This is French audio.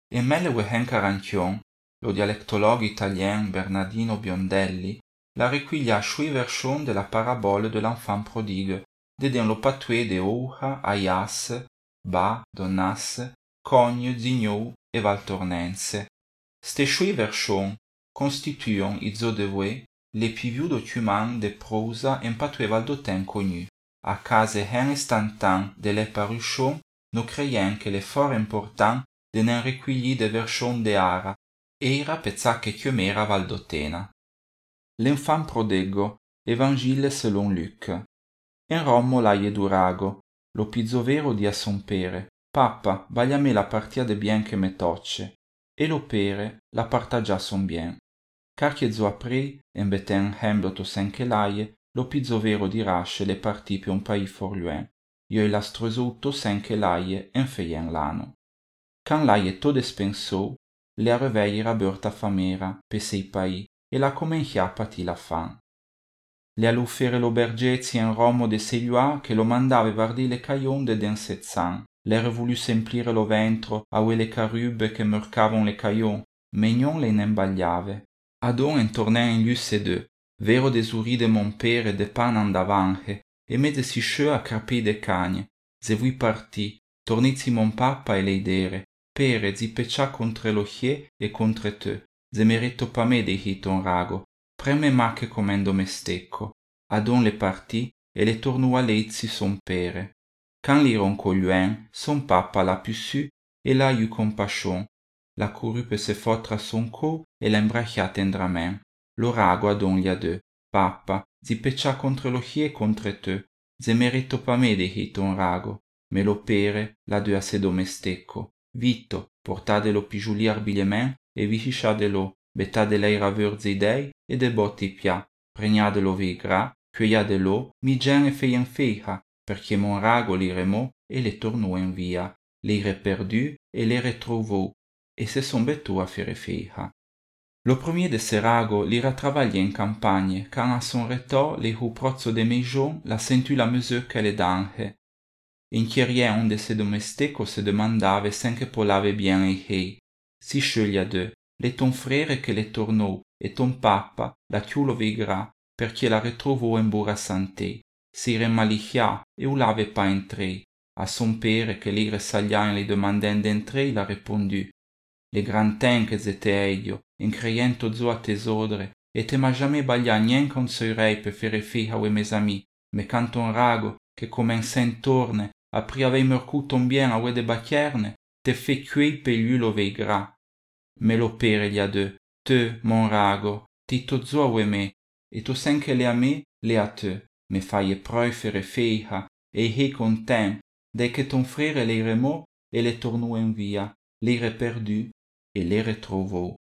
E mele wehen Caranchion, lo dialectologue italien Bernardino Biondelli, la requiglia shui version de la parabole de l'enfant prodigue, dedans lo patué de Ouha, Aias, Ba, Donnas, Cogne, Zignou et Valtornense. Ste shui version constituent izo devoué les plus vieux documents de prosa en patué valdotin connu, à cause hen instantan de les paruchons, nous croyons que l'effort important de n'en recueillir de version de ara, era pezzacche chiomera valdotena. L'enfant prodego, Evangile selon Luc. En Romo l'aie durago, lo pizzovero di a son pere, Papa, vaglia me la partia de bien che me tocce, e lo pere la partagia son bien. Car che zo apri, en beten hembloto sen che l'aie, lo pizzovero di rasce le parti più un pai forluen, io il astrosutto sen che l'aie en feien l'ano. Quand l'aie to despensou, le reveira beurta famera, pe sei pai, e la comencia a pati la fan. Le all'uffere lo bergezzi en Romo de Seglua che lo mandave vardi le caillon de den sezzan. L'era voulu semplire lo ventro a quelle carube che mercavon le caillon, megnon le n'embagliave. Adon en tornen in lusse deux, vero desuri de mon pere de pan andavanche, e meze si cheu a crapi de cagne. Ze vui parti, tornizzi mon papa e leidere, pere zi peccia contre lo chie e contre te, ze merito pa me de hiton rago, preme ma che comendo mestecco. Adon le parti e le tornou a leizzi son pere. Quand l'iron cogluen, son papa l'a pu su e l'a eu compassion. La couru pe se fotre a son cou e l'embrachia tendrament. Lo rago adon gli a deux. Papa, zi peccia contre lo chie contre te, ze merito pa me de hiton rago, me lo pere la deux a se domestecco. Vito, portadelo pigiuli arbilement e vicisciadelo, betadele i raveur zidei e de botti pia, pregnadelo vigra, cueiadelo, mi gen e feien feia, perché mon rago li remò e le tornou en via, li reperdu e le retrovò, e se son betou a fere feia. Lo premier de se rago li ratravaglia in campagne, quand a son retor li hu prozzo de meijon la sentu la mesure qu'elle dange. In chierien onde se domesteco se demandave sen che polave bien ei hei. Si sceglia deux, le ton frere che le tornou, e ton papa la chiulo vigra, perché la retrovò en bura santé. Si remalichia e ulave pa entrei. A son pere che li resaglia en li demanden d'entrei la répondu. Le gran ten che zete eio, in creiento zo a tesodre, e te ma jamais baglia nien con soirei per fere fia ue mes amis, me canton rago, che come sen torne, apri avei mercuton bien a ue de bachierne, te fe cuei pe lui lo veigra. Me lo pere gli a deux, te, mon rago, ti to zo a ue me, e to sen che le a me, le a te, me faie proi fere feia, e he content, dès que ton frère les remò e le tornou en via, li reperdu e le retrovò.